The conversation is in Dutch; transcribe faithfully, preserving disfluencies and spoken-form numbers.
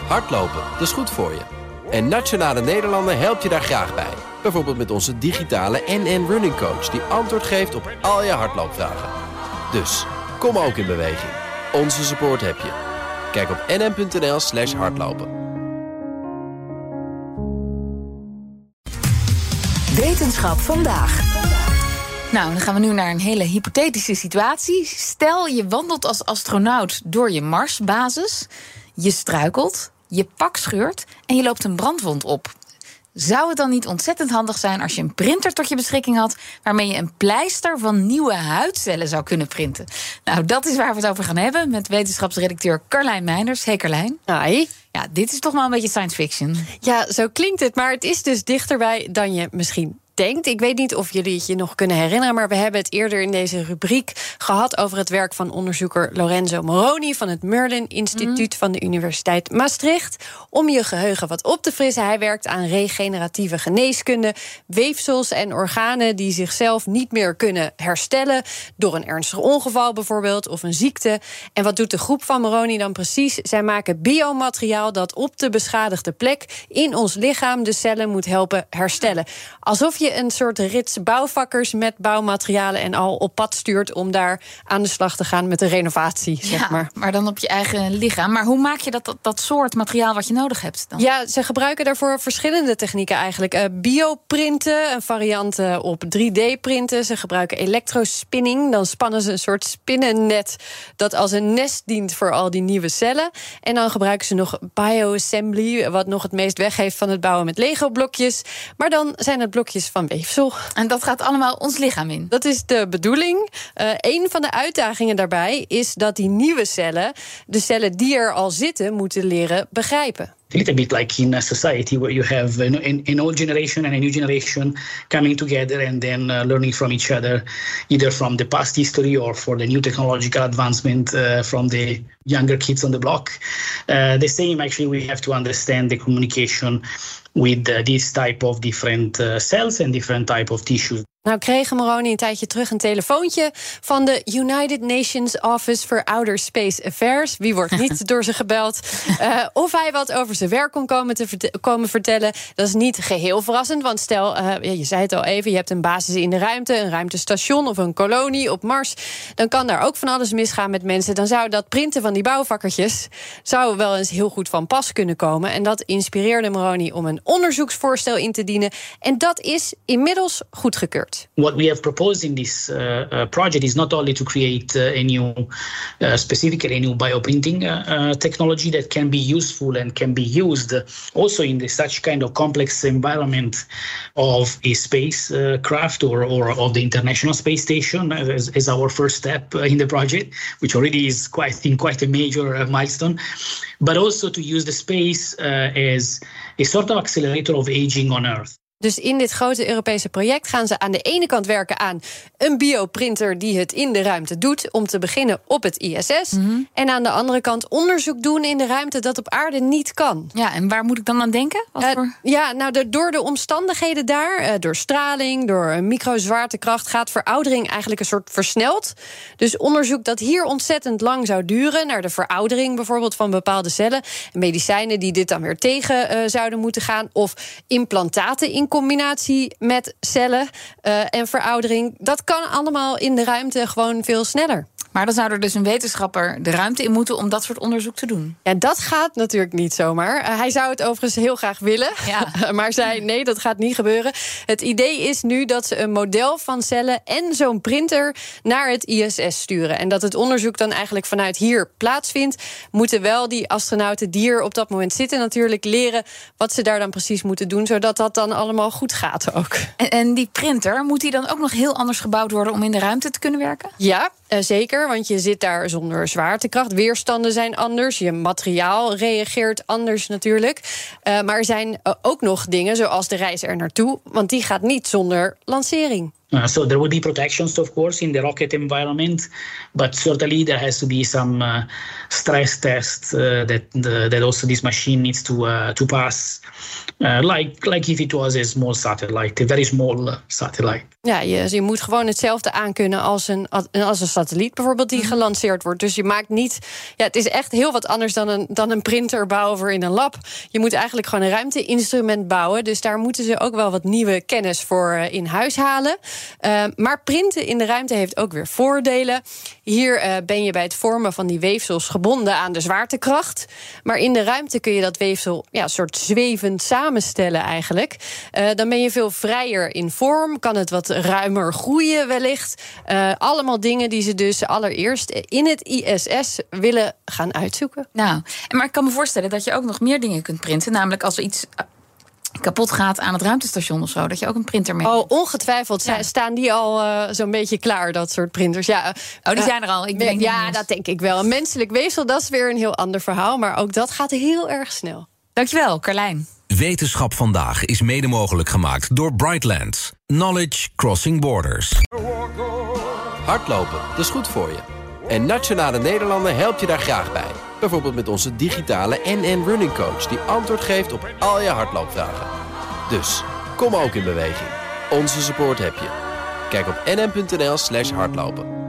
Hardlopen, dat is goed voor je. En Nationale Nederlanden helpt je daar graag bij. Bijvoorbeeld met onze digitale N N Running Coach... die antwoord geeft op al je hardloopvragen. Dus, kom ook in beweging. Onze support heb je. Kijk op nn.nl slash hardlopen. Wetenschap vandaag. Nou, dan gaan we nu naar een hele hypothetische situatie. Stel, je wandelt als astronaut door je Marsbasis. Je struikelt, je pak scheurt en je loopt een brandwond op. Zou het dan niet ontzettend handig zijn als je een printer tot je beschikking had... waarmee je een pleister van nieuwe huidcellen zou kunnen printen? Nou, dat is waar we het over gaan hebben met wetenschapsredacteur Carlijn Meinders. Hey Carlijn. Hi. Ja, dit is toch wel een beetje science fiction. Ja, zo klinkt het, maar het is dus dichterbij dan je misschien denkt. Ik weet niet of jullie het je nog kunnen herinneren... maar we hebben het eerder in deze rubriek gehad... over het werk van onderzoeker Lorenzo Moroni... van het Merlin Instituut mm. van de Universiteit Maastricht. Om je geheugen wat op te frissen. Hij werkt aan regeneratieve geneeskunde... weefsels en organen die zichzelf niet meer kunnen herstellen... door een ernstig ongeval bijvoorbeeld, of een ziekte. En wat doet de groep van Moroni dan precies? Zij maken biomateriaal dat op de beschadigde plek... in ons lichaam de cellen moet helpen herstellen. Alsof je je een soort rits bouwvakkers met bouwmaterialen en al op pad stuurt om daar aan de slag te gaan met de renovatie, zeg ja, maar. Maar dan op je eigen lichaam. Maar hoe maak je dat, dat, dat soort materiaal wat je nodig hebt dan? Ja, ze gebruiken daarvoor verschillende technieken eigenlijk. Uh, bioprinten, een variant uh, op drie D-printen. Ze gebruiken elektrospinning. Dan spannen ze een soort spinnennet dat als een nest dient voor al die nieuwe cellen. En dan gebruiken ze nog bioassembly, wat nog het meest weggeeft van het bouwen met Lego-blokjes. Maar dan zijn het blokjes van weefsel. En dat gaat allemaal ons lichaam in? Dat is de bedoeling. Uh, een van de uitdagingen daarbij is dat die nieuwe cellen, de cellen die er al zitten, moeten leren begrijpen. A little bit like in a society where you have an, an old generation and a new generation coming together and then uh, learning from each other, either from the past history or for the new technological advancement uh, from the younger kids on the block. Uh, the same, actually, we have to understand the communication with uh, this type of different uh, cells and different type of tissues. Nou kreeg Moroni een tijdje terug een telefoontje van de United Nations Office for Outer Space Affairs. Wie wordt niet door ze gebeld? Uh, of hij wat over zijn werk kon komen, te verte- komen vertellen. Dat is niet geheel verrassend, want stel, uh, je zei het al even, je hebt een basis in de ruimte, een ruimtestation of een kolonie op Mars. Dan kan daar ook van alles misgaan met mensen. Dan zou dat printen van die bouwvakkertjes zou wel eens heel goed van pas kunnen komen. En dat inspireerde Moroni om een onderzoeksvoorstel in te dienen. En dat is inmiddels goedgekeurd. What we have proposed in this uh, uh, project is not only to create uh, a new, uh, specifically a new bioprinting uh, uh, technology that can be useful and can be used also in the such kind of complex environment of a spacecraft uh, or, or of the International Space Station as, as our first step in the project, which already is quite, in quite a major uh, milestone, but also to use the space uh, as a sort of accelerator of aging on Earth. Dus in dit grote Europese project gaan ze aan de ene kant werken aan een bioprinter die het in de ruimte doet, om te beginnen op het I S S. Mm-hmm. En aan de andere kant onderzoek doen in de ruimte dat op aarde niet kan. Ja, en waar moet ik dan aan denken? Wat uh, voor... Ja, nou de, door de omstandigheden daar, uh, door straling, door microzwaartekracht, gaat veroudering eigenlijk een soort versneld. Dus onderzoek dat hier ontzettend lang zou duren, naar de veroudering bijvoorbeeld van bepaalde cellen, medicijnen die dit dan weer tegen uh, zouden moeten gaan, of implantaten in combinatie met cellen uh, en veroudering. Dat kan allemaal in de ruimte gewoon veel sneller. Maar dan zou er dus een wetenschapper de ruimte in moeten om dat soort onderzoek te doen. Ja, dat gaat natuurlijk niet zomaar. Uh, hij zou het overigens heel graag willen. Ja. Maar zei, nee, dat gaat niet gebeuren. Het idee is nu dat ze een model van cellen en zo'n printer naar het I S S sturen. En dat het onderzoek dan eigenlijk vanuit hier plaatsvindt. Moeten wel die astronauten die er op dat moment zitten natuurlijk leren wat ze daar dan precies moeten doen, zodat dat dan allemaal goed gaat ook. En, en die printer, moet die dan ook nog heel anders gebouwd worden om in de ruimte te kunnen werken? Ja, uh, zeker. Want je zit daar zonder zwaartekracht. Weerstanden zijn anders. Je materiaal reageert anders natuurlijk. Uh, maar er zijn uh, ook nog dingen zoals de reis er naartoe. Want die gaat niet zonder lancering. Uh, so there will be protections, of course, in the rocket environment, but certainly there has to be some uh, stress test uh, that the, that also this machine needs to uh, to pass, uh, like like if it was a small satellite, a very small uh, satellite. Ja, je, je moet gewoon hetzelfde aankunnen als een, als een satelliet bijvoorbeeld die gelanceerd wordt. Dus je maakt niet... Ja, het is echt heel wat anders dan een, dan een printer bouwen voor in een lab. Je moet eigenlijk gewoon een ruimteinstrument bouwen. Dus daar moeten ze ook wel wat nieuwe kennis voor uh, in huis halen. Uh, maar printen in de ruimte heeft ook weer voordelen. Hier uh, ben je bij het vormen van die weefsels gebonden aan de zwaartekracht. Maar in de ruimte kun je dat weefsel ja, soort zwevend samenstellen eigenlijk. Uh, dan ben je veel vrijer in vorm, kan het wat ruimer groeien wellicht. Uh, allemaal dingen die ze dus allereerst in het I S S willen gaan uitzoeken. Nou, maar ik kan me voorstellen dat je ook nog meer dingen kunt printen. Namelijk als er iets kapot gaat aan het ruimtestation of zo, dat je ook een printer mee. Oh, ongetwijfeld. Ja. Staan die al uh, zo'n beetje klaar, dat soort printers? Ja, oh, die zijn er al. Ik denk ja, dat denk ik wel. Een menselijk weefsel, dat is weer een heel ander verhaal. Maar ook dat gaat heel erg snel. Dankjewel, Carlijn. Wetenschap vandaag is mede mogelijk gemaakt door Brightlands. Knowledge Crossing Borders. Hardlopen, dat is goed voor je. En Nationale Nederlanden helpt je daar graag bij. Bijvoorbeeld met onze digitale N N Running Coach, die antwoord geeft op al je hardloopvragen. Dus, kom ook in beweging. Onze support heb je. Kijk op nn.nl slash hardlopen.